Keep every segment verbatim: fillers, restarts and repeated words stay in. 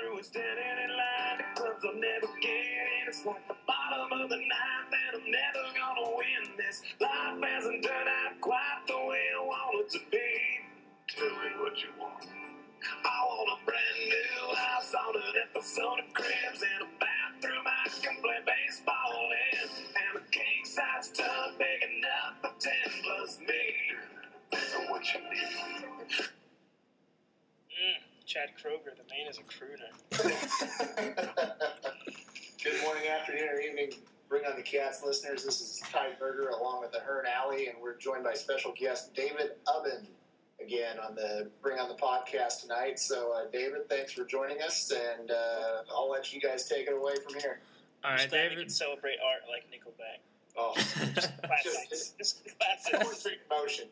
through and standing in line. The clubs I'll never get in. It's like the bottom of the ninth, and I'm never gonna win this. Life hasn't turned out quite the way I want it to be. Tell me what you want. I want a brand new house on an episode of Cribs and a bathroom I can play baseball in, and a king-size tub big enough for ten plus me. So what you need? Mm, Chad Kroger, the man is a crooner. Good morning, afternoon, or evening. Bring on the Cats listeners. This is Ty Berger along with the Hearn Alley, and we're joined by special guest David Ubben again on the Bring on the podcast tonight. So, uh, David, thanks for joining us, and uh, I'll let you guys take it away from here. All right, David. We can celebrate art like Nickelback. Oh, just classic. Just, just classic. Motion.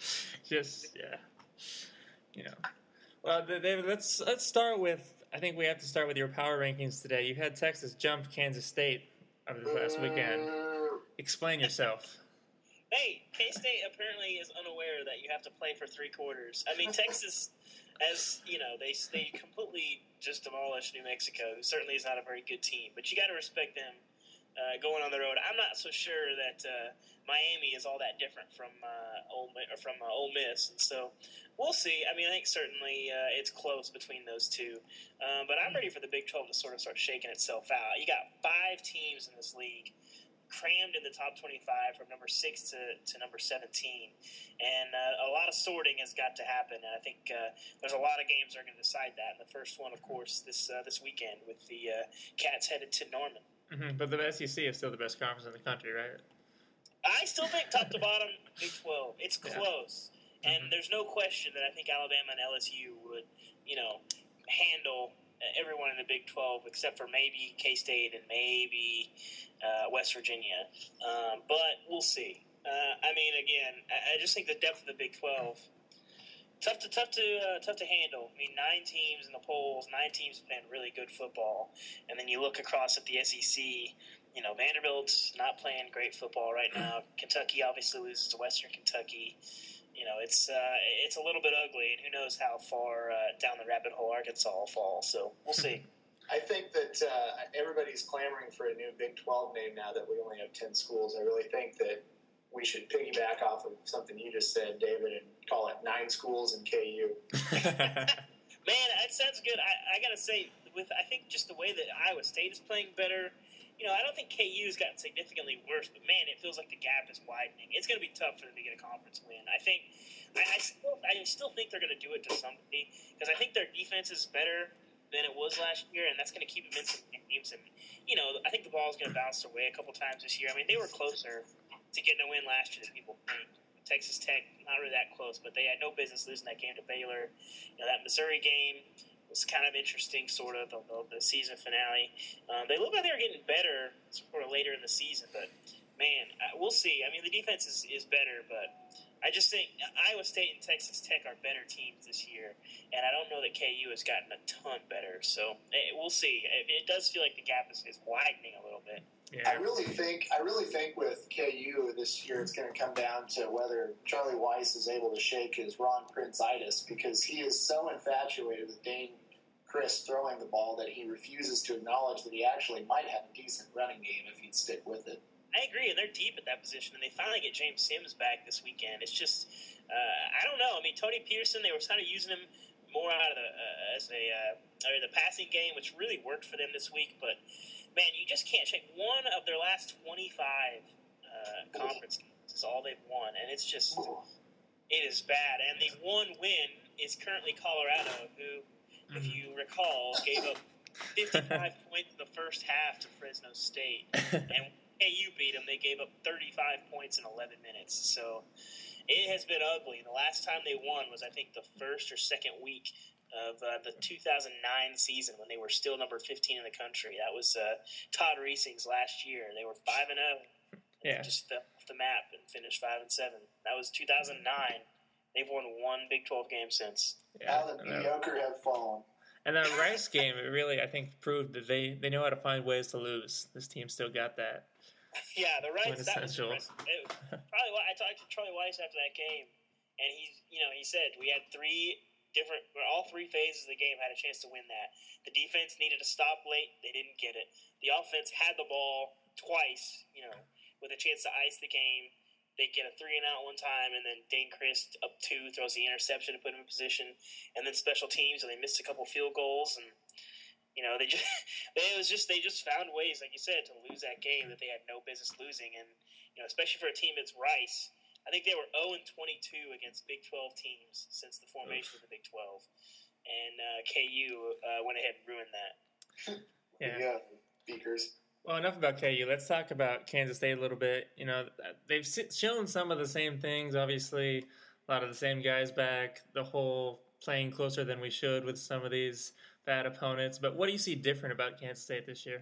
Just yeah, you know. Well, David, let's let's start with. I think we have to start with your power rankings today. You had Texas jump Kansas State over the last weekend. Explain yourself. Hey, K-State apparently is unaware that you have to play for three quarters. I mean, Texas, as you know, they they completely just demolished New Mexico, who certainly is not a very good team. But you got to respect them uh, going on the road. I'm not so sure that uh, Miami is all that different from uh, Ole or from uh, Ole Miss, and so we'll see. I mean, I think certainly uh, it's close between those two, um, but I'm ready for the Big twelve to sort of start shaking itself out. You got five teams in this league crammed in the top twenty-five from number six to, to number seventeen. And uh, a lot of sorting has got to happen. And I think uh, there's a lot of games that are going to decide that. And the first one, of course, this uh, this weekend with the uh, Cats headed to Norman. Mm-hmm. But the S E C is still the best conference in the country, right? I still think top to bottom, Big twelve. It's close. Yeah. And mm-hmm. there's no question that I think Alabama and L S U would, you know, handle everyone in the Big twelve except for maybe K-State and maybe uh, West Virginia. Um, but we'll see. Uh, I mean, again, I, I just think the depth of the Big twelve, tough to tough to uh, tough to handle. I mean, nine teams in the polls, nine teams playing really good football, and then you look across at the S E C. You know, Vanderbilt's not playing great football right now. Kentucky obviously loses to Western Kentucky. You know, it's uh, it's a little bit ugly, and who knows how far uh, down the rabbit hole Arkansas will fall. So we'll see. I think that uh, everybody's clamoring for a new Big twelve name now that we only have ten schools. I really think that we should piggyback off of something you just said, David, and call it nine schools and K U. Man, that sounds good. I, I got to say, with I think just the way that Iowa State is playing better, you know, I don't think K U's gotten significantly worse, but man, it feels like the gap is widening. It's going to be tough for them to get a conference win. I think, I, I still, I still think they're going to do it to somebody because I think their defense is better than it was last year, and that's going to keep them in some games. And you know, I think the ball is going to bounce their way a couple times this year. I mean, they were closer to getting a win last year than people think. Texas Tech, not really that close, but they had no business losing that game to Baylor. You know, that Missouri game was kind of interesting, sort of, the, the season finale. Um, they look like they were getting better sort of later in the season, but, man, we'll see. I mean, the defense is, is better, but I just think Iowa State and Texas Tech are better teams this year, and I don't know that K U has gotten a ton better. So we'll see. It, it does feel like the gap is, is widening a little bit. Yeah. I really think I really think with K U this year it's going to come down to whether Charlie Weiss is able to shake his Ron Prince-itis, because he is so infatuated with Dane Chris throwing the ball that he refuses to acknowledge that he actually might have a decent running game if he'd stick with it. I agree, and they're deep at that position, and they finally get James Sims back this weekend. It's just, uh, I don't know. I mean, Tony Pearson, they were kind of using him more out of the uh, as a uh, or the passing game, which really worked for them this week. But man, you just can't shake one of their last twenty-five uh, conference games is all they've won, and it's just it is bad. And the one win is currently Colorado, who, if you recall, gave up fifty-five points in the first half to Fresno State, and K U beat them. They gave up thirty-five points in eleven minutes. So it has been ugly. The last time they won was, I think, the first or second week of uh, the two thousand nine season when they were still number fifteen in the country. That was uh, Todd Reesing's last year. They were five and zero. Yeah, just fell off the map and finished five and seven. That was two thousand nine. They've won one Big twelve game since. Yeah, How the mediocre have fallen. And that Rice game, it really, I think, proved that they, they know how to find ways to lose. This team still got that. Yeah, the Rice, that was impressive. It, probably, I talked to Charlie Weiss after that game, and he's, you know, he said we had three different. All three phases of the game had a chance to win that. The defense needed to stop late; they didn't get it. The offense had the ball twice, you know, with a chance to ice the game. They get a three and out one time, and then Dane Christ up two throws the interception to put him in position, and then special teams, and they missed a couple field goals, and you know they just it was just they just found ways, like you said, to lose that game that they had no business losing, and you know especially for a team that's Rice. I think they were oh and twenty-two against Big twelve teams since the formation Oof. of the Big twelve. And uh, K U uh, went ahead and ruined that. Yeah. yeah, Beakers. Well, enough about K U. Let's talk about Kansas State a little bit. You know, they've shown some of the same things, obviously. A lot of the same guys back. The whole playing closer than we should with some of these bad opponents. But what do you see different about Kansas State this year?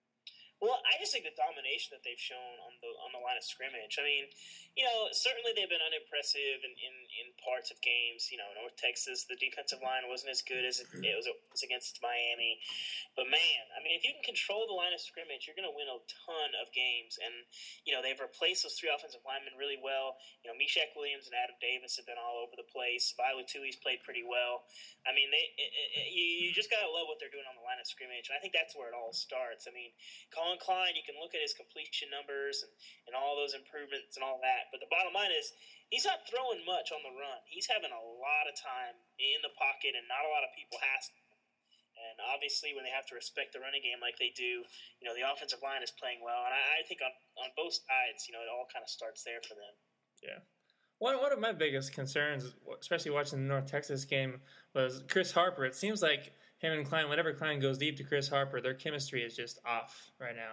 Well, I just think the domination that they've shown on the on the line of scrimmage. I mean, you know, certainly they've been unimpressive in, in, in parts of games. You know, North Texas, the defensive line wasn't as good as it, it was, it was against Miami. But, man, I mean, if you can control the line of scrimmage, you're going to win a ton of games. And, you know, they've replaced those three offensive linemen really well. You know, Meshach Williams and Adam Davis have been all over the place. Viola Tui's played pretty well. I mean, they it, it, you, you just got to love what they're doing on the line of scrimmage. And I think that's where it all starts. I mean, Colin Klein, you can look at his completion numbers and, and all those improvements and all that. But the bottom line is he's not throwing much on the run. He's having a lot of time in the pocket, and not a lot of people has to. And obviously when they have to respect the running game like they do, you know, the offensive line is playing well. And I, I think on, on both sides, you know, it all kind of starts there for them. Yeah. One, one of my biggest concerns, especially watching the North Texas game, was Chris Harper. It seems like him and Klein, whenever Klein goes deep to Chris Harper, their chemistry is just off right now.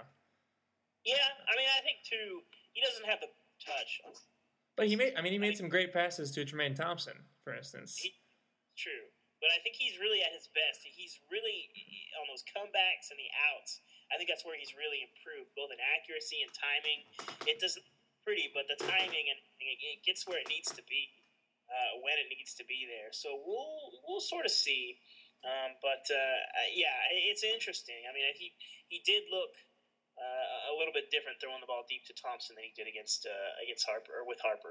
Yeah, I mean, I think, too, he doesn't have the touch. But he made, I mean, he made I mean, some great passes to Jermaine Thompson, for instance. He, true. But I think he's really at his best. He's really, on those comebacks and the outs, I think that's where he's really improved, both in accuracy and timing. It doesn't pretty, but the timing, and it gets where it needs to be uh, when it needs to be there. So we'll we'll sort of see. Um, but, uh, yeah, it's interesting. I mean, he, he did look uh, a little bit different throwing the ball deep to Thompson than he did against uh, against Harper, or with Harper.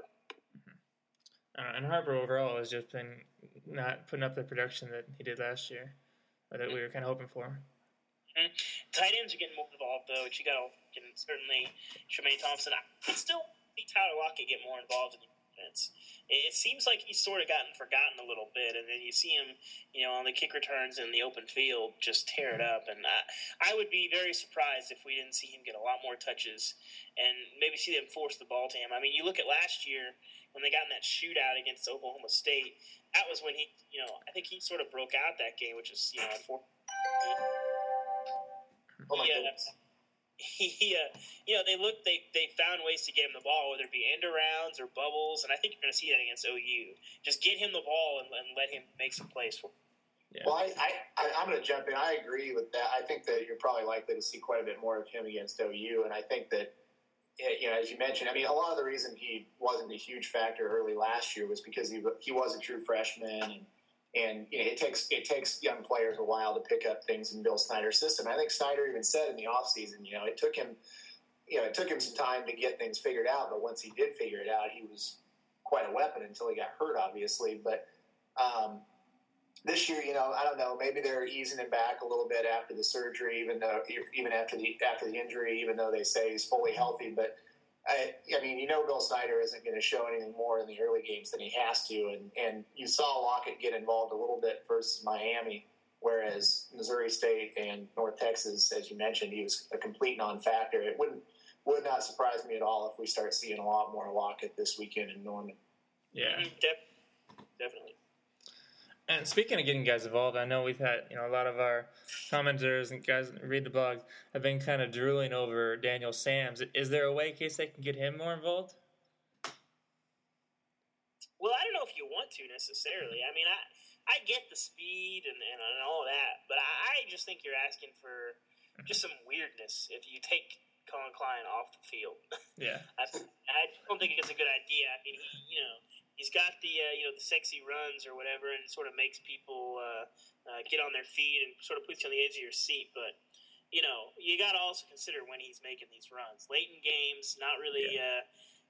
Uh, and Harper overall has just been not putting up the production that he did last year, or that we were kind of hoping for. Mm-hmm. Tight ends are getting more involved, though, which you got to certainly Jermaine Thompson. I can still see Tyler Lockett get more involved in the defense. It seems like he's sort of gotten forgotten a little bit, and then you see him, you know, on the kick returns in the open field just tear it up. And I, I would be very surprised if we didn't see him get a lot more touches and maybe see them force the ball to him. I mean, you look at last year when they got in that shootout against Oklahoma State. That was when he, you know, I think he sort of broke out that game, which is, you know, for. Oh my he, uh, goodness. He, uh, you know, they looked, they, they found ways to get him the ball, whether it be end arounds or bubbles, and I think you're going to see that against O U. Just get him the ball and, and let him make some plays for him. Yeah. Well, I, I, I, I'm going to jump in. I agree with that. I think that you're probably likely to see quite a bit more of him against O U, and I think that, you know, as you mentioned, I mean, a lot of the reason he wasn't a huge factor early last year was because he he was a true freshman, and and you know, it takes it takes young players a while to pick up things in Bill Snyder's system. I think Snyder even said in the offseason, you know, it took him, you know, it took him some time to get things figured out, but once he did figure it out, he was quite a weapon until he got hurt, obviously. But um, this year, you know, I don't know, maybe they're easing him back a little bit after the surgery, even though even after the after the injury, even though they say he's fully healthy. But I, I mean, you know, Bill Snyder isn't going to show anything more in the early games than he has to, and and you saw Lockett get involved a little bit versus Miami, whereas Missouri State and North Texas, as you mentioned, he was a complete non-factor. It wouldn't would not surprise me at all if we start seeing a lot more Lockett this weekend in Norman. Yeah, De- definitely. And speaking of getting guys involved, I know we've had, you know, a lot of our commenters and guys that read the blog have been kind of drooling over Daniel Sams. Is there a way, in case they can get him more involved? Well, I don't know if you want to necessarily. I mean, I I get the speed and, and, and all that, but I, I just think you're asking for just some weirdness if you take Colin Klein off the field. Yeah. I, I don't think it's a good idea. I mean, he, you know, he's got the uh, you know the sexy runs or whatever, and it sort of makes people uh, uh, get on their feet and sort of puts you on the edge of your seat. But you know, you got to also consider when he's making these runs, late in games, not really, yeah. uh,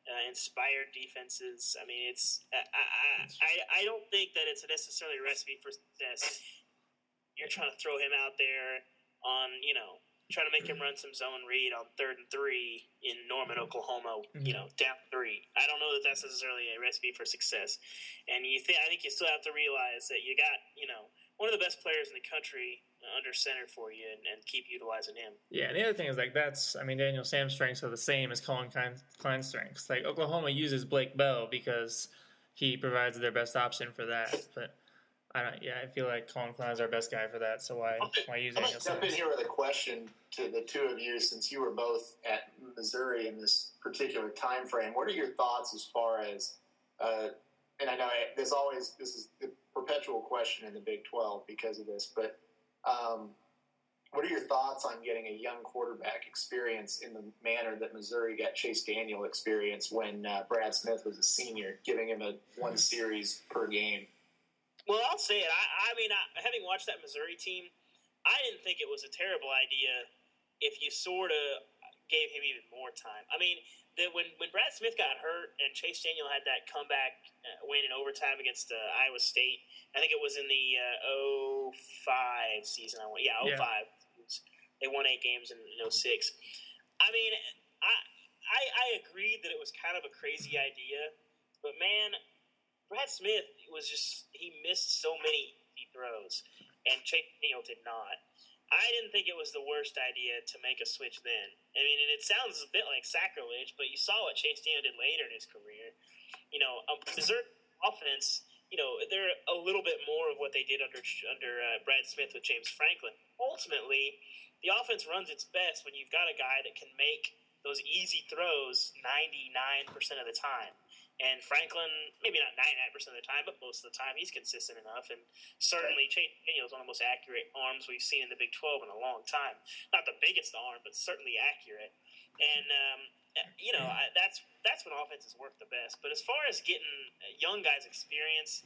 uh, inspired defenses. I mean, it's I, I I I don't think that it's necessarily a recipe for success. You're trying to throw him out there on, you know, trying to make him run some zone read on third and three in Norman, Oklahoma, you know, down three. I don't know that that's necessarily a recipe for success. And you think I think you still have to realize that you got, you know, one of the best players in the country under center for you, and, and keep utilizing him. Yeah, and the other thing is, like, that's, I mean, Daniel Sam's strengths are the same as Colin Klein's strengths. Like, Oklahoma uses Blake Bell because he provides their best option for that. But, I don't, yeah, I feel like Colin Klein's our best guy for that, so why, why use I'm Daniel going to jump in Sam? here with a question to the two of you, since you were both at Missouri in this particular time frame. What are your thoughts as far as, uh, and I know there's always, this is the perpetual question in the Big twelve because of this, but um, what are your thoughts on getting a young quarterback experience in the manner that Missouri got Chase Daniel experience when uh, Brad Smith was a senior, giving him a one series per game? Well, I'll say it. I, I mean, I, having watched that Missouri team, I didn't think it was a terrible idea if you sort of gave him even more time. I mean, the, when when Brad Smith got hurt and Chase Daniel had that comeback uh, win in overtime against uh, Iowa State, I think it was in the uh, oh five season. I went, yeah, oh five. Yeah. They won eight games in, in oh six. I mean, I, I I agreed that it was kind of a crazy idea, but man, Brad Smith was just, he missed so many easy throws, and Chase Daniel did not. I didn't think it was the worst idea to make a switch then. I mean, and it sounds a bit like sacrilege, but you saw what Chase Daniel did later in his career. You know, um, Missouri offense, you know, they're a little bit more of what they did under under uh, Brad Smith with James Franklin. Ultimately, the offense runs its best when you've got a guy that can make those easy throws ninety-nine percent of the time. And Franklin, maybe not ninety-nine percent of the time, but most of the time, he's consistent enough. And certainly, Chase Daniel is one of the most accurate arms we've seen in the Big twelve in a long time. Not the biggest arm, but certainly accurate. And, um, you know, I, that's that's when offenses work the best. But as far as getting young guys experience,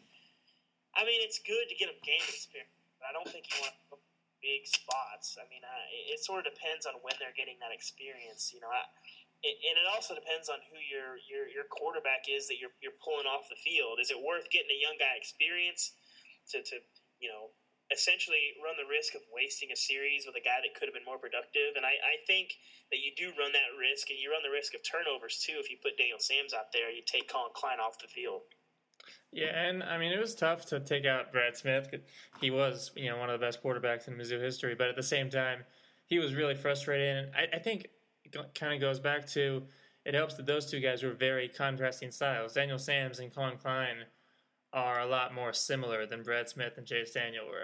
I mean, it's good to get them game experience. But I don't think you want to put big spots. I mean, uh, it, it sort of depends on when they're getting that experience. You know, I, It, and it also depends on who your, your, your quarterback is that you're you're pulling off the field. Is it worth getting a young guy experience to, to you know, essentially run the risk of wasting a series with a guy that could have been more productive? And I, I think that you do run that risk, and you run the risk of turnovers too if you put Daniel Sams out there. You take Colin Klein off the field. Yeah, and I mean, it was tough to take out Brad Smith. He was, you know, one of the best quarterbacks in Mizzou history, but at the same time, he was really frustrated. And I, I think it kind of goes back to, it helps that those two guys were very contrasting styles. Daniel Sams and Colin Klein are a lot more similar than Brad Smith and Chase Daniel were.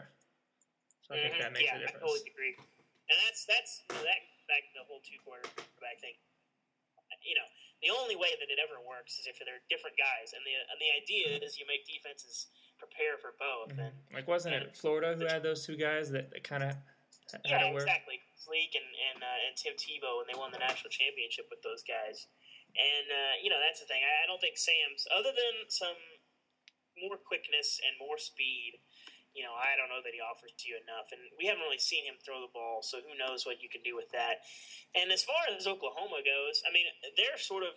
So I think mm-hmm. that makes yeah, a difference. I totally agree. And that's, that's that back to the whole two quarterback thing. You know, the only way that it ever works is if they're different guys. And the and the idea is you make defenses prepare for both. Mm-hmm. And Like, wasn't and it Florida who had those two guys that, that kind of had yeah, to work? exactly. Sleek and and, uh, and Tim Tebow, and they won the national championship with those guys. And uh, you know, that's the thing. I, I don't think Sam's, other than some more quickness and more speed, you know, I don't know that he offers to you enough. And we haven't really seen him throw the ball, so who knows what you can do with that. And as far as Oklahoma goes, I mean, they're sort of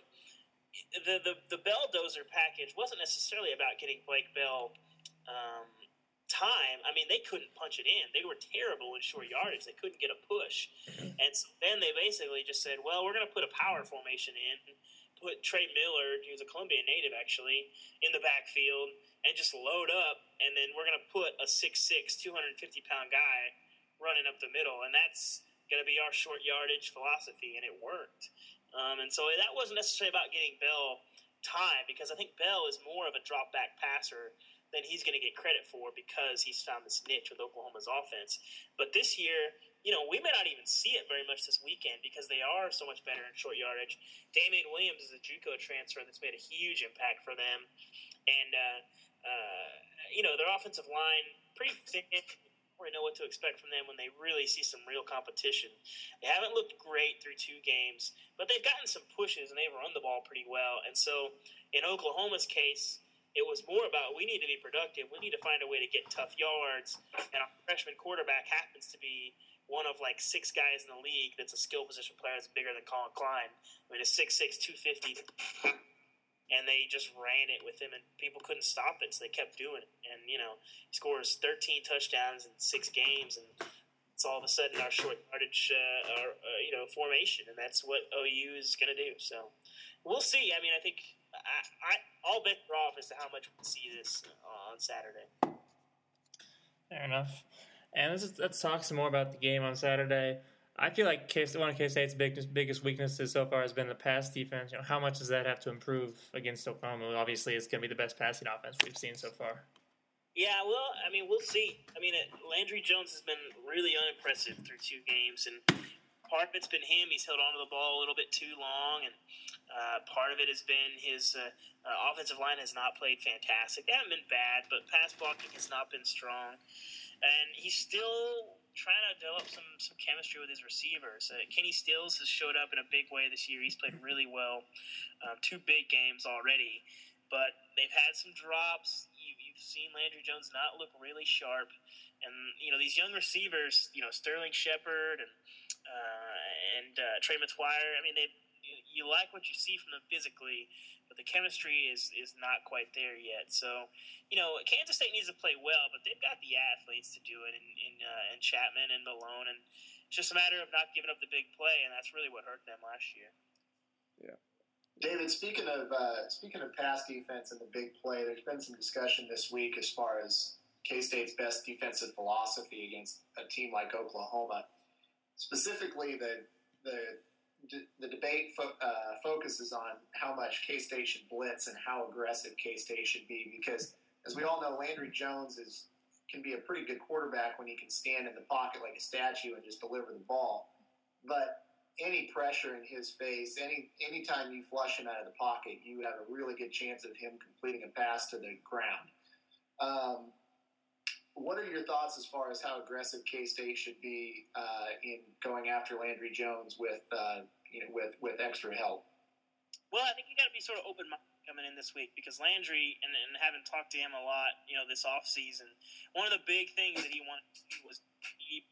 the the, the Bell-Dozer package wasn't necessarily about getting Blake Bell um, time. I mean, they couldn't punch it in. They were terrible in short yardage. They couldn't get a push. And so then they basically just said, well, we're going to put a power formation in, put Trey Miller, who's a Colombian native actually, in the backfield, and just load up, and then we're going to put a six six, two hundred fifty pound guy running up the middle, and that's going to be our short yardage philosophy, and it worked. Um, and so that wasn't necessarily about getting Bell time, because I think Bell is more of a drop-back passer than he's going to get credit for because he's found this niche with Oklahoma's offense. But this year, you know, we may not even see it very much this weekend because they are so much better in short yardage. Damian Williams is a JUCO transfer that's made a huge impact for them. And, uh, uh, you know, their offensive line, pretty thick. We know what to expect from them when they really see some real competition. They haven't looked great through two games, but they've gotten some pushes and they've run the ball pretty well. And so in Oklahoma's case, it was more about we need to be productive. We need to find a way to get tough yards, and our freshman quarterback happens to be one of like six guys in the league that's a skill position player that's bigger than Colin Klein. I mean, a six six, two fifty, and they just ran it with him, and people couldn't stop it, so they kept doing it. And, you know, he scores thirteen touchdowns in six games, and it's all of a sudden our short yardage, uh, our, uh, you know, formation, and that's what O U is going to do. So we'll see. I mean, I think I, I, all bets are off as to how much we'll see this uh, on Saturday. Fair enough. And let's, just, let's talk some more about the game on Saturday. I feel like K- one of K-State's biggest, biggest weaknesses so far has been the pass defense. You know, how much does that have to improve against Oklahoma? Obviously, it's going to be the best passing offense we've seen so far. Yeah, well, I mean, we'll see. I mean, it, Landry Jones has been really unimpressive through two games, and part of it's been him. He's held onto the ball a little bit too long, and uh, part of it has been his uh, uh, offensive line has not played fantastic. They haven't been bad, but pass blocking has not been strong. And he's still trying to develop some, some chemistry with his receivers. Uh, Kenny Stills has showed up in a big way this year. He's played really well. Um, two big games already. But they've had some drops. You, you've seen Landry Jones not look really sharp. And, you know, these young receivers, you know, Sterling Shepard and uh, and uh, Trey McGuire, I mean, they you, you like what you see from them physically, but the chemistry is, is not quite there yet. So, you know, Kansas State needs to play well, but they've got the athletes to do it in in, uh, in Chapman and Malone, and it's just a matter of not giving up the big play, and that's really what hurt them last year. Yeah. David, speaking of uh, speaking of pass defense and the big play, there's been some discussion this week as far as K-State's best defensive philosophy against a team like Oklahoma. Specifically, the the the debate fo- uh, focuses on how much K-State should blitz and how aggressive K-State should be, because, as we all know, Landry Jones is can be a pretty good quarterback when he can stand in the pocket like a statue and just deliver the ball. But any pressure in his face, any anytime you flush him out of the pocket, you have a really good chance of him completing a pass to the ground. Um, what are your thoughts as far as how aggressive K-State should be uh, in going after Landry Jones with uh, you know with, with extra help? Well, I think you got to be sort of open-minded coming in this week, because Landry, and, and having talked to him a lot, you know, this offseason, one of the big things that he wanted to do was keep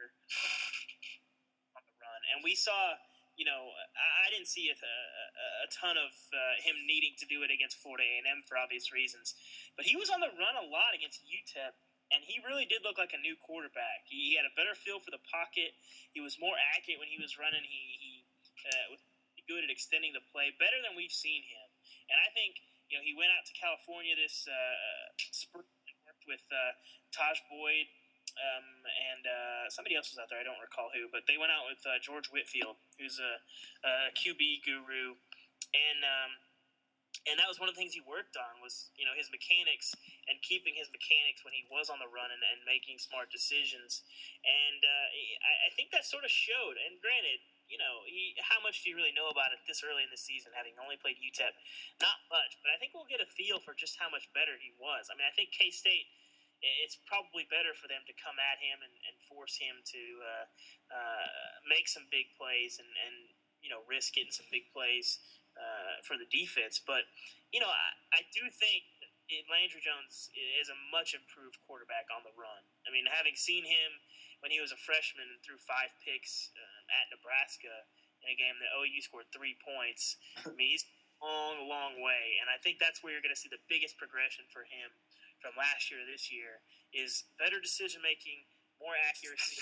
on the run. And we saw, you know, I, I didn't see a, a, a ton of uh, him needing to do it against Florida A and M for obvious reasons, but he was on the run a lot against U T E P. And he really did look like a new quarterback. He, he had a better feel for the pocket. He was more accurate when he was running. He, he uh, was good at extending the play, better than we've seen him. And I think, you know, he went out to California this uh, spring and worked with uh, Taj Boyd, um, and uh, somebody else was out there. I don't recall who, but they went out with uh, George Whitfield, who's a, a Q B guru, and um, and that was one of the things he worked on was, you know, his mechanics and keeping his mechanics when he was on the run and, and making smart decisions. And uh, I, I think that sort of showed. And granted, you know, he, how much do you really know about it this early in the season, having only played U T E P? Not much, but I think we'll get a feel for just how much better he was. I mean, I think K-State, it's probably better for them to come at him and, and force him to uh, uh, make some big plays and, and, you know, risk getting some big plays uh, for the defense. But, you know, I, I do think Landry Jones is a much improved quarterback on the run. I mean, having seen him when he was a freshman and threw five picks um, at Nebraska in a game that O U scored three points, I mean, he's a long, long way. And I think that's where you're going to see the biggest progression for him from last year to this year is better decision-making, more accuracy,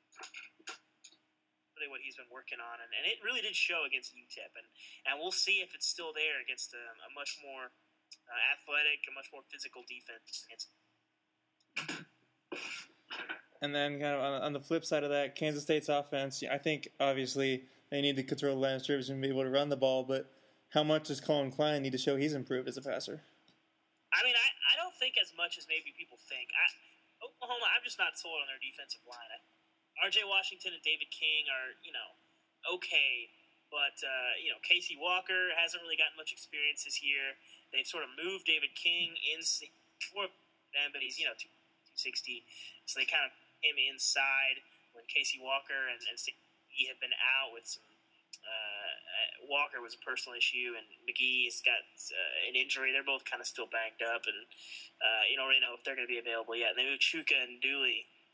really what he's been working on. And, and it really did show against U T E P. And, and we'll see if it's still there against a, a much more uh, athletic, a much more physical defense. And then kind of on, on the flip side of that, Kansas State's offense, I think obviously they need to control the line of scrimmage and be able to run the ball, but how much does Colin Klein need to show he's improved as a passer? I mean, I, I don't think as much as maybe people think. I, Oklahoma, I'm just not sold on their defensive line. I, R J Washington and David King are, you know, okay, but, uh, you know, Casey Walker hasn't really gotten much experience this year. They've sort of moved David King in for them, but he's, you know, two sixty, so they kind of put him inside when Casey Walker and, and Steve have been out with some, uh, Walker was a personal issue, and McGee's got uh, an injury. They're both kind of still banged up, and uh, you don't really know if they're going to be available yet. And they moved Chuka and Dooley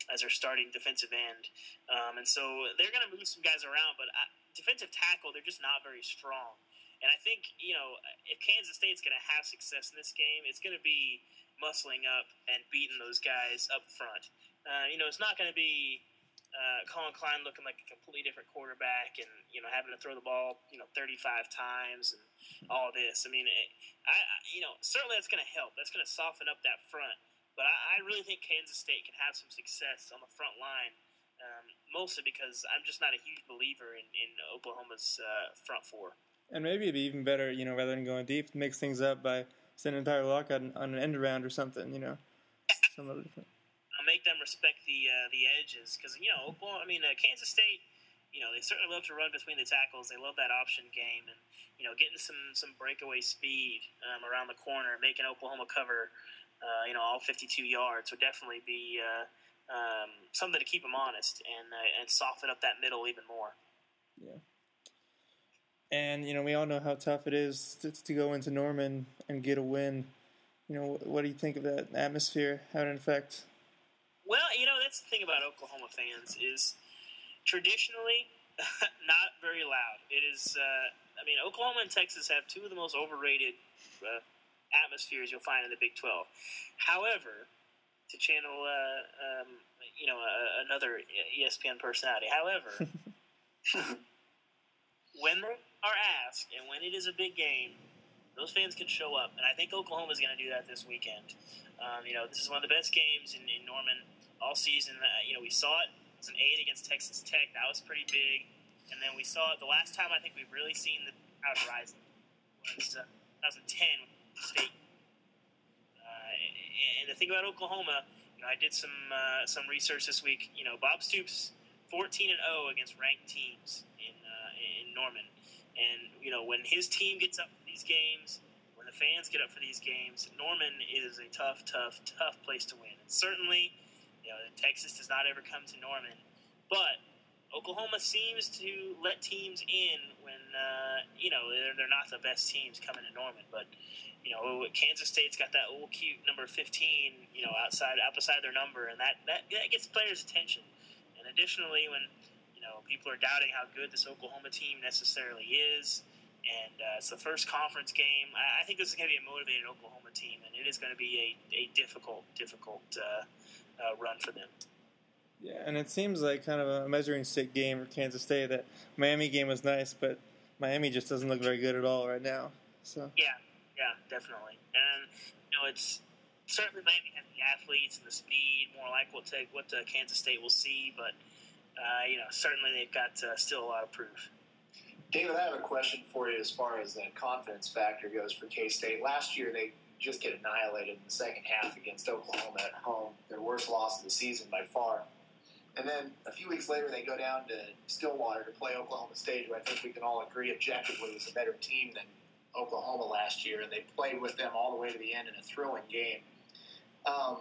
as their starting defensive end. Um, and so they're going to move some guys around, but uh, defensive tackle, they're just not very strong. And I think, you know, if Kansas State's going to have success in this game, it's going to be muscling up and beating those guys up front. Uh, you know, it's not going to be uh, Colin Klein looking like a completely different quarterback and, you know, having to throw the ball, you know, thirty-five times and all this. I mean, it, I, I you know, certainly that's going to help. That's going to soften up that front. But I, I really think Kansas State can have some success on the front line, um, mostly because I'm just not a huge believer in, in Oklahoma's uh, front four. And maybe it'd be even better, you know, rather than going deep, mix things up by sending Tyler Lockett on, on an end around or something, you know. Some other different. I'll make them respect the uh, the edges because, you know, Oklahoma, I mean, uh, Kansas State, you know, they certainly love to run between the tackles. They love that option game. And, you know, getting some, some breakaway speed um, around the corner, making Oklahoma cover, uh, you know, all fifty-two yards would definitely be uh, um, something to keep them honest and, uh, and soften up that middle even more. Yeah. And, you know, we all know how tough it is to, to go into Norman and get a win. You know, what do you think of that atmosphere having an effect? Well, you know, that's the thing about Oklahoma fans is traditionally not very loud. It is, uh, I mean, Oklahoma and Texas have two of the most overrated uh, atmospheres you'll find in the Big twelve. However, to channel, uh, um, you know, uh, another E S P N personality, however, when they are asked and when it is a big game, those fans can show up. And I think Oklahoma is going to do that this weekend. Um, you know, this is one of the best games in, in Norman all season. Uh, you know, we saw it. It was an eight against Texas Tech. That was pretty big. And then we saw it the last time I think we've really seen the crowd rising was uh, twenty ten with State. Uh, and the thing about Oklahoma, you know, I did some uh, some research this week. You know, Bob Stoops fourteen and oh against ranked teams in uh, in Norman. And, you know, when his team gets up for these games, when the fans get up for these games, Norman is a tough, tough, tough place to win. And certainly, you know, Texas does not ever come to Norman. But Oklahoma seems to let teams in when, uh, you know, they're, they're not the best teams coming to Norman. But, you know, Kansas State's got that little cute number fifteen, you know, outside, out beside their number, and that, that, that gets players' attention. And additionally, when people are doubting how good this Oklahoma team necessarily is, and uh, it's the first conference game. I, I think this is going to be a motivated Oklahoma team, and it is going to be a, a difficult, difficult uh, uh, run for them. Yeah, and it seems like kind of a measuring stick game for Kansas State. That Miami game was nice, but Miami just doesn't look very good at all right now. So yeah, yeah, definitely. And you know, it's certainly Miami has the athletes and the speed, more like what to, what uh, Kansas State will see, but. Uh, you know, certainly they've got uh, still a lot of proof. David, I have a question for you as far as the confidence factor goes for K-State. Last year, they just get annihilated in the second half against Oklahoma at home, their worst loss of the season by far. And then a few weeks later, they go down to Stillwater to play Oklahoma State, who I think we can all agree objectively is a better team than Oklahoma last year, and they played with them all the way to the end in a thrilling game. Um,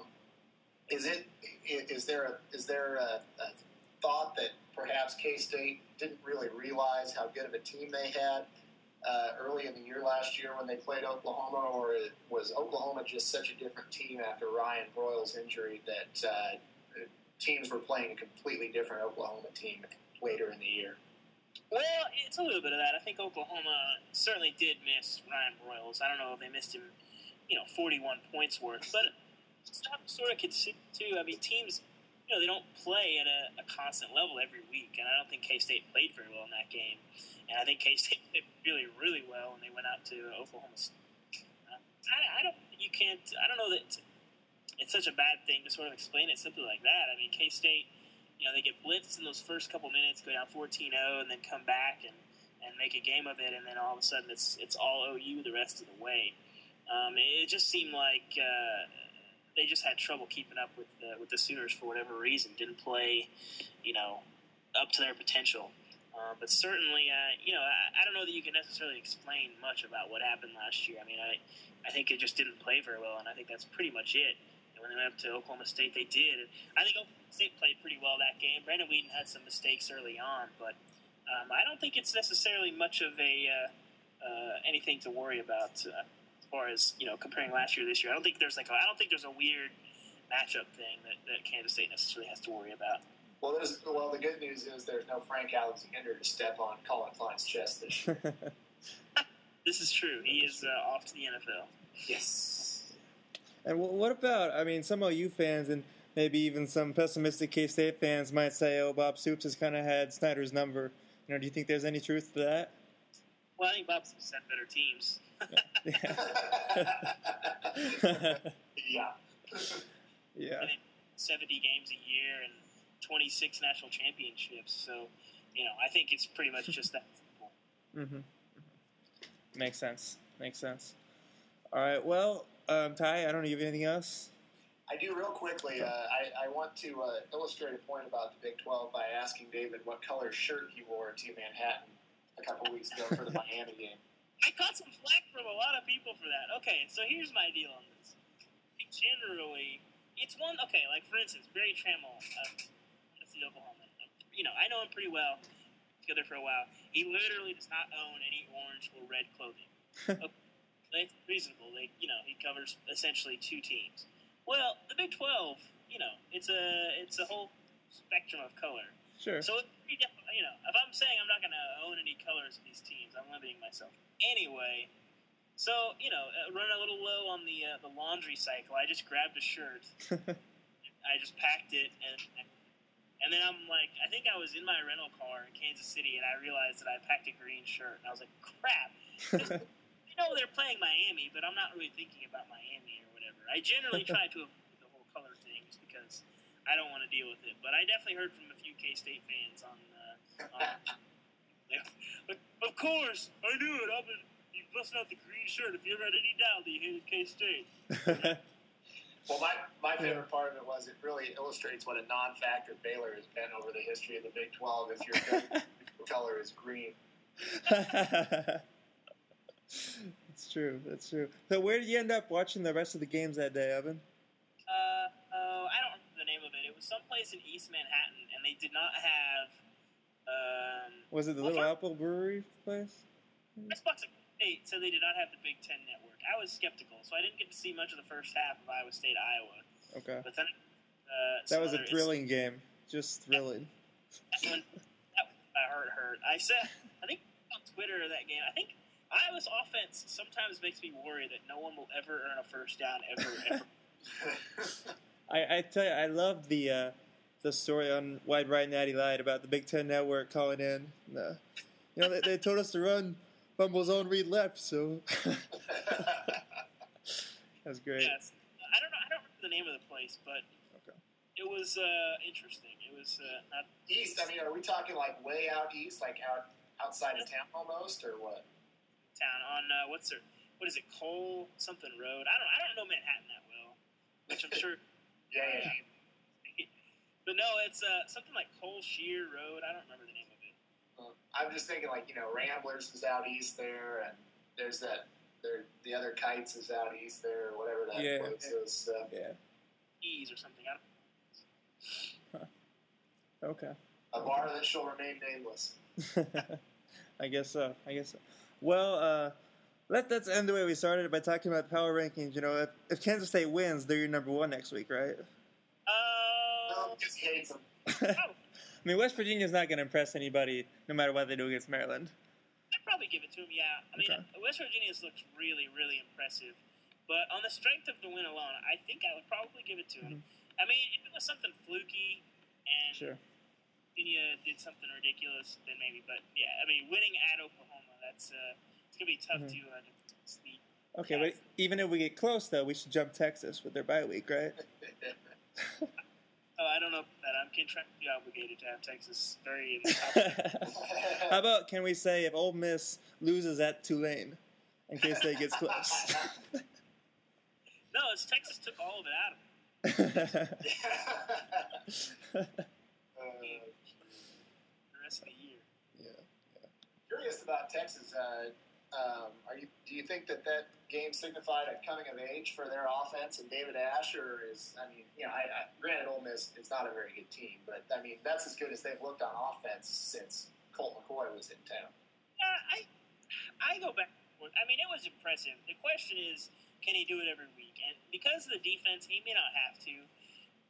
is it? Is there a? Is there a, a thought that perhaps K-State didn't really realize how good of a team they had uh, early in the year last year when they played Oklahoma, or was Oklahoma just such a different team after Ryan Broyles' injury that uh, teams were playing a completely different Oklahoma team later in the year? Well, it's a little bit of that. I think Oklahoma certainly did miss Ryan Broyles. I don't know if they missed him, you know, forty-one points worth, but it's not sort of considered too. I mean, teams, you know, they don't play at a, a constant level every week, and I don't think K-State played very well in that game. And I think K-State did really, really well when they went out to Oklahoma. Uh, I, I don't, you can't, I don't know that it's such a bad thing to sort of explain it simply like that. I mean, K-State, you know, they get blitzed in those first couple minutes, go down fourteen oh, and then come back and, and make a game of it, and then all of a sudden it's it's all O U the rest of the way. Um, it just seemed like uh, they just had trouble keeping up with the, with the Sooners for whatever reason. Didn't play, you know, up to their potential. Uh, but certainly, uh, you know, I, I don't know that you can necessarily explain much about what happened last year. I mean, I, I think it just didn't play very well, and I think that's pretty much it. And when they went up to Oklahoma State, they did. And I think Oklahoma State played pretty well that game. Brandon Whedon had some mistakes early on, but um, I don't think it's necessarily much of a uh, uh, anything to worry about uh, as far as, you know, comparing last year to this year. I don't think there's like a, I don't think there's a weird matchup thing that, that Kansas State necessarily has to worry about. Well, there's, well, the good news is there's no Frank Alexander to step on Colin Klein's chest this year. This is true. He is uh, off to the N F L. Yes. And wh- what about, I mean, some O U fans and maybe even some pessimistic K-State fans might say, oh, Bob Stoops has kind of had Snyder's number. You know, do you think there's any truth to that? Well, I think Bob Stoops had better teams. Yeah. Yeah. seventy games a year and twenty-six national championships. So, you know, I think it's pretty much just that simple. Mm-hmm. Makes sense. Makes sense. All right. Well, um, Ty, I don't know. You have anything else? I do real quickly. Uh, I, I want to uh, illustrate a point about the Big twelve by asking David what color shirt he wore to Manhattan a couple weeks ago for the Miami game. I caught some flack from a lot of people for that. Okay, so here's my deal on this. Generally, it's one, okay, like for instance, Barry Trammell, uh, Tennessee, Oklahoma. You know, I know him pretty well, together for a while. He literally does not own any orange or red clothing. Okay, it's reasonable. They, you know, he covers essentially two teams. Well, the Big twelve, you know, it's a it's a whole spectrum of color. Sure. So, it's pretty diff- you know, if I'm saying I'm not going to own any colors of these teams, I'm limiting myself. Anyway, so, you know, uh, run a little low on the uh, the laundry cycle. I just grabbed a shirt. I just packed it, and and then I'm like, I think I was in my rental car in Kansas City, and I realized that I packed a green shirt, and I was like, crap. You know, they're playing Miami, but I'm not really thinking about Miami or whatever. I generally try to avoid the whole color thing just because I don't want to deal with it. But I definitely heard from a few K-State fans on, uh, on like, of course, I knew it. I've been you busting out the green shirt. If you ever had any doubt that you hated K-State. Well, my, my favorite part of it was it really illustrates what a non-factor Baylor has been over the history of the Big twelve if your color is green. That's true. That's true. So where did you end up watching the rest of the games that day, Evan? Uh, oh, I don't remember the name of it. It was someplace in East Manhattan, and they did not have. Um, Was it the well, Little first- Apple Brewery place? Xbox State said they did not have the Big Ten Network. I was skeptical, so I didn't get to see much of the first half of Iowa State Iowa. Okay. But then uh, That some was a other- thrilling game. Just thrilling. That one, that I heard hurt. I said, I think on Twitter that game. I think Iowa's offense sometimes makes me worry that no one will ever earn a first down ever. ever. I, I tell you, I love the uh, the story on Wide Right Natty Lied about the Big Ten Network calling in. Uh, you know, they, they told us to run Bumble's own read left, so that's great. Yes, I don't know. I don't remember the name of the place, but Okay. it was uh, interesting. It was uh, not East, I mean, are we talking like way out east, like out outside of town almost, or what? town on uh, what's their what is it Cole something Road? I don't I don't know Manhattan that well, which I'm sure. Yeah, yeah. But no, it's uh, something like Cole Shear Road. I don't remember the name of it. Uh, I'm just thinking like, you know, Ramblers is out east there, and there's that, there, the other Kites is out east there, or whatever that Yeah. place is. So. Yeah. Ease or something. I don't Okay. A bar that shall remain nameless. I guess so. I guess so. Well, uh, let, let's end the way we started by talking about the power rankings. You know, if, if Kansas State wins, they're your number one next week, right? Uh, No, because he hates them. I mean, West Virginia's not going to impress anybody, no matter what they do against Maryland. I'd probably give it to him, yeah. I mean, Okay. West Virginia's looks really, really impressive. But on the strength of the win alone, I think I would probably give it to him. I mean, if it was something fluky and Sure. Virginia did something ridiculous, then maybe. But, yeah, I mean, winning at Oklahoma, that's uh, it's going to be tough Mhm. to uh, to sleep. Okay, but even if we get close, though, we should jump Texas with their bye week, right? Oh, I don't know about that. I'm contractually obligated to have Texas very in the top. How about, can we say, if Ole Miss loses at Tulane, in case they gets close? No, it's Texas took all of it out of them Uh, the rest of the year. curious about Texas. Uh, um, are you? Do you think that that game signified a coming of age for their offense and David Asher is? I mean, you know, I, I, granted, Ole Miss is not a very good team, but I mean, that's as good as they've looked on offense since Colt McCoy was in town. Uh, I I go back and forth. I mean, it was impressive. The question is, can he do it every week? And because of the defense, he may not have to.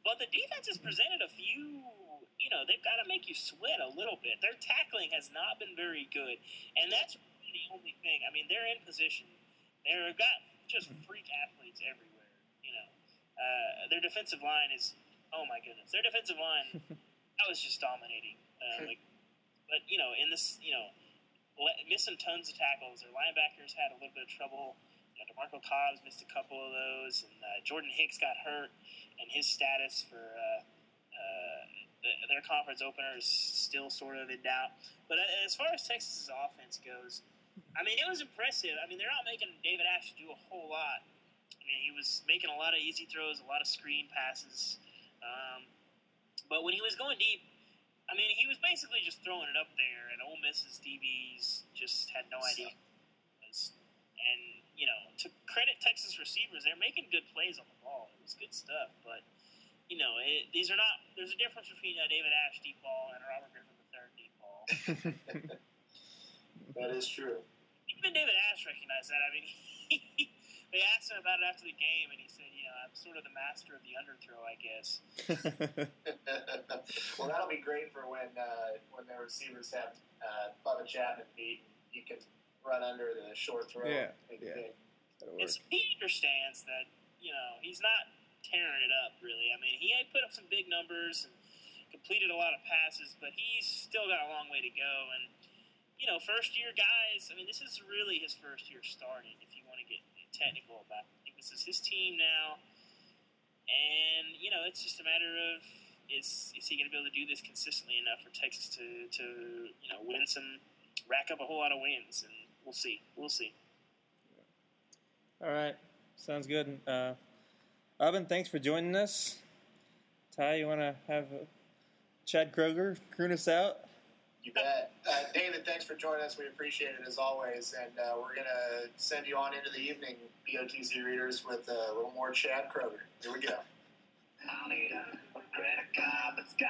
But the defense has presented a few, you know, they've got to make you sweat a little bit. Their tackling has not been very good, and that's really the only thing. I mean, they're in position. They've got just freak athletes everywhere, you know. Uh, their defensive line is, oh my goodness, their defensive line, that was just dominating. Uh, like, but, you know, in this, you know, missing tons of tackles. Their linebackers had a little bit of trouble. You know, DeMarco Cobbs missed a couple of those, and uh, Jordan Hicks got hurt, and his status for uh, uh, the, their conference opener is still sort of in doubt. But uh, as far as Texas's offense goes, I mean, it was impressive. I mean, they're not making David Ash do a whole lot. I mean, he was making a lot of easy throws, a lot of screen passes. Um, but when he was going deep, I mean, he was basically just throwing it up there, and Ole Miss's D Bs just had no idea what it was. And, you know, to credit Texas receivers, they're making good plays on the ball. It was good stuff, but, you know, it, these are not – there's a difference between a David Ash deep ball and a Robert Griffin the third deep ball. That is true. Even David Ash recognized that. I mean, he, they asked him about it after the game, and he said, you know, I'm sort of the master of the underthrow, I guess. Well, that'll be great for when uh, when their receivers have uh, Bubba Chapman beat. You can run under the short throw. Yeah, Big yeah. thing. It's, he understands that, you know, he's not tearing it up, really. I mean, he had put up some big numbers and completed a lot of passes, but he's still got a long way to go. And, you know, first-year guys, I mean, this is really his first year starting, if you want to get technical about it. I think this is his team now. And, you know, it's just a matter of, is is he going to be able to do this consistently enough for Texas to, to, you know, win some, rack up a whole lot of wins? And we'll see. We'll see. All right. Sounds good. Uh, Oven, thanks for joining us. Ty, you want to have uh, Chad Kroger croon us out? You bet. Uh, David, thanks for joining us. We appreciate it as always. And uh, we're going to send you on into the evening, B O T C readers, with a little more Chad Kroger. Here we go. I'll need a credit card that's got